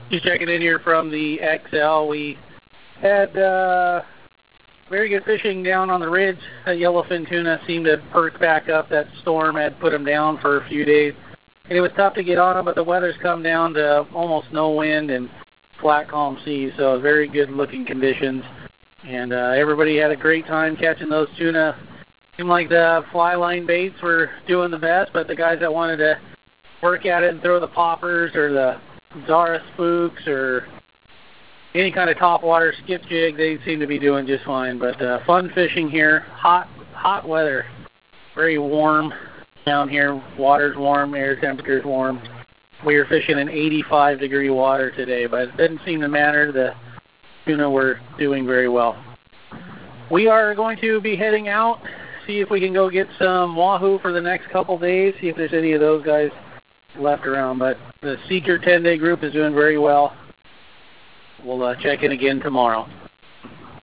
Just checking in here from the XL. We had very good fishing down on the ridge. That yellowfin tuna seemed to perk back up. That storm had put them down for a few days. And it was tough to get on them, but the weather's come down to almost no wind and flat, calm seas, so very good-looking conditions. And everybody had a great time catching those tuna. Seemed like the fly line baits were doing the best, but the guys that wanted to work at it and throw the poppers or the Zara spooks or any kind of topwater skip jig, they seem to be doing just fine. But fun fishing here. Hot weather. Very warm down here. Water's warm, air temperature's warm. We are fishing in 85-degree water today, but it didn't seem to matter. The tuna were doing very well. We are going to be heading out, see if we can go get some wahoo for the next couple days, see if there's any of those guys left around. But the Seeker 10-day group is doing very well. We'll check in again tomorrow.